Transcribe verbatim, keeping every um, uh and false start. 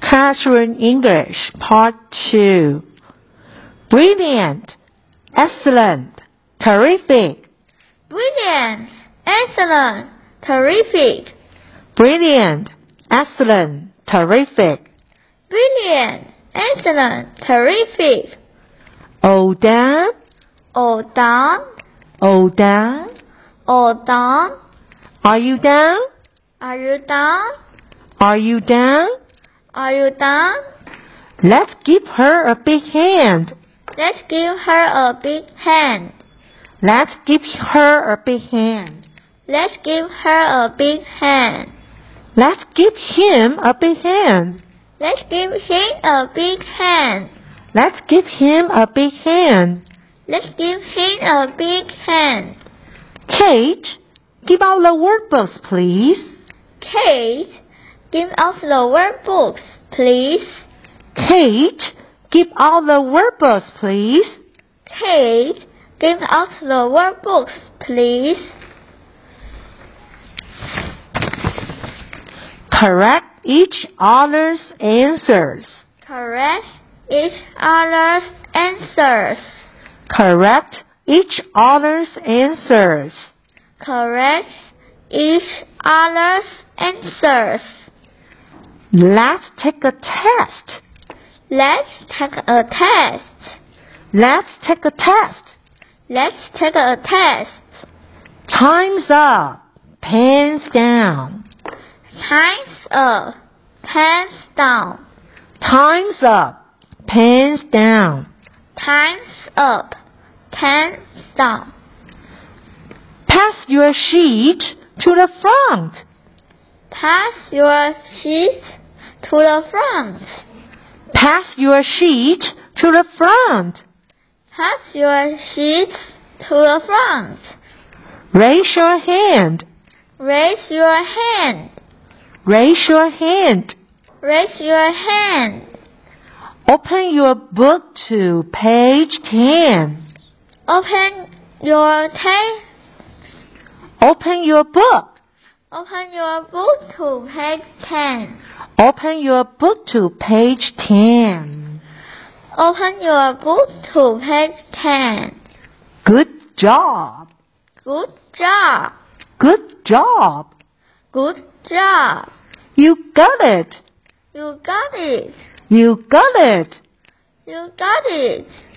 Classroom English Part two. Brilliant, excellent, terrific. Brilliant, excellent, terrific. Brilliant, excellent, terrific. Brilliant, excellent, terrific. All done, All done, all done. all done. Are you done? Are you done? Are you done? Are you done? Let's give her a big hand. Let's give her a big hand. Let's give her a big hand. Let's give her a big hand. Let's give him a big hand. Let's give him a big hand. Let's give him a big hand. Let's give him a big hand. Kate, give out the workbooks, please. Kate, give out the workbooks, please. Kate, give out the workbooks, please. Kate, give out the workbooks, please. Correct each other's answers. Correct each other's answers. Correct each other's answers. Correct each other's answers. Let's take a test. Let's take a test. Let's take a test. Let's take a test. Time's up. Pens down. Time's up. Pens down. Time's up. Pens down. Time's up. Pens down. Pass your sheet to the front. Pass your sheet to the front. Pass your sheet to the front. Pass your sheet to the front. Raise your hand. Raise your hand. Raise your hand. Raise your hand. Open your book to page ten. Open your ta- Open your book. Open your book to page ten. Open your book to page ten. Open your book to page ten. Good job. Good job. Good job. Good job. You got it. You got it. You got it. You got it.